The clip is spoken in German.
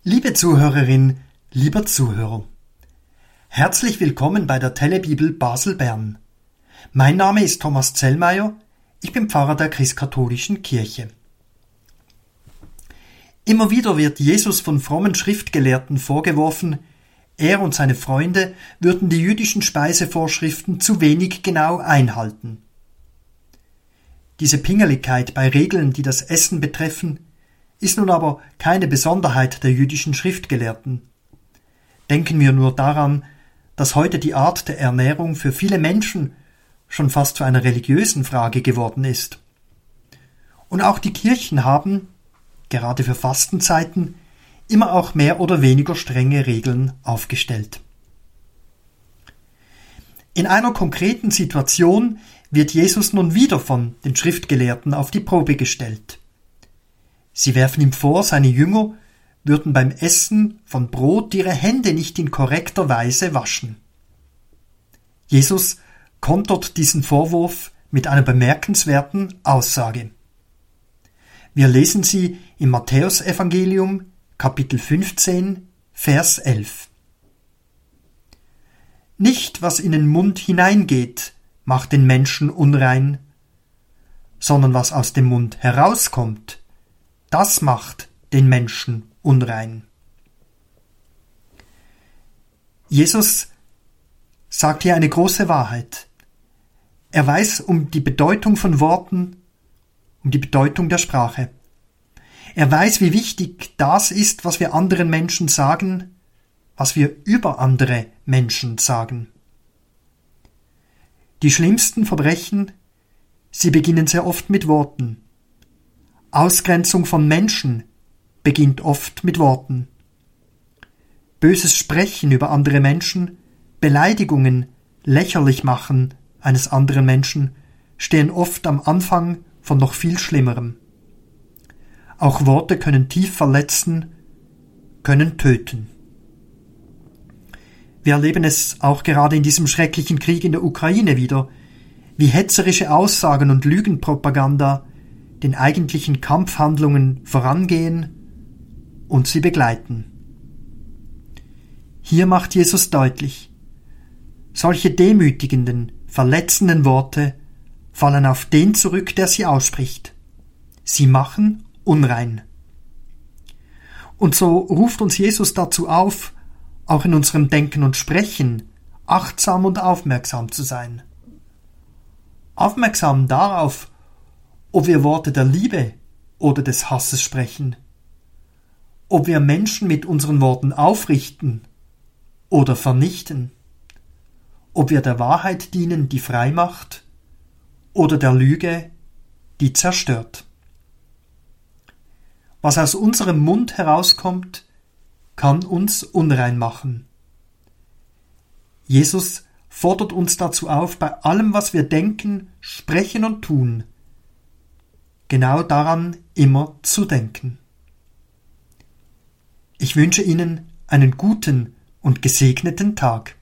Liebe Zuhörerin, lieber Zuhörer, herzlich willkommen bei der Telebibel Basel-Bern. Mein Name ist Thomas Zellmeier, ich bin Pfarrer der Christkatholischen Kirche. Immer wieder wird Jesus von frommen Schriftgelehrten vorgeworfen, er und seine Freunde würden die jüdischen Speisevorschriften zu wenig genau einhalten. Diese Pingeligkeit bei Regeln, die das Essen betreffen, ist nun aber keine Besonderheit der jüdischen Schriftgelehrten. Denken wir nur daran, dass heute die Art der Ernährung für viele Menschen schon fast zu einer religiösen Frage geworden ist. Und auch die Kirchen haben, gerade für Fastenzeiten, immer auch mehr oder weniger strenge Regeln aufgestellt. In einer konkreten Situation wird Jesus nun wieder von den Schriftgelehrten auf die Probe gestellt. Sie werfen ihm vor, seine Jünger würden beim Essen von Brot ihre Hände nicht in korrekter Weise waschen. Jesus kontert diesen Vorwurf mit einer bemerkenswerten Aussage. Wir lesen sie im Matthäusevangelium, Kapitel 15, Vers 11. Nicht, was in den Mund hineingeht, macht den Menschen unrein, sondern was aus dem Mund herauskommt, das macht den Menschen unrein. Jesus sagt hier eine große Wahrheit. Er weiß um die Bedeutung von Worten, um die Bedeutung der Sprache. Er weiß, wie wichtig das ist, was wir anderen Menschen sagen, was wir über andere Menschen sagen. Die schlimmsten Verbrechen, sie beginnen sehr oft mit Worten. Ausgrenzung von Menschen beginnt oft mit Worten. Böses Sprechen über andere Menschen, Beleidigungen, lächerlich machen eines anderen Menschen stehen oft am Anfang von noch viel Schlimmerem. Auch Worte können tief verletzen, können töten. Wir erleben es auch gerade in diesem schrecklichen Krieg in der Ukraine wieder, wie hetzerische Aussagen und Lügenpropaganda den eigentlichen Kampfhandlungen vorangehen und sie begleiten. Hier macht Jesus deutlich, solche demütigenden, verletzenden Worte fallen auf den zurück, der sie ausspricht. Sie machen unrein. Und so ruft uns Jesus dazu auf, auch in unserem Denken und Sprechen achtsam und aufmerksam zu sein. Aufmerksam darauf, ob wir Worte der Liebe oder des Hasses sprechen, ob wir Menschen mit unseren Worten aufrichten oder vernichten, ob wir der Wahrheit dienen, die frei macht, oder der Lüge, die zerstört. Was aus unserem Mund herauskommt, kann uns unrein machen. Jesus fordert uns dazu auf, bei allem, was wir denken, sprechen und tun, genau daran immer zu denken. Ich wünsche Ihnen einen guten und gesegneten Tag.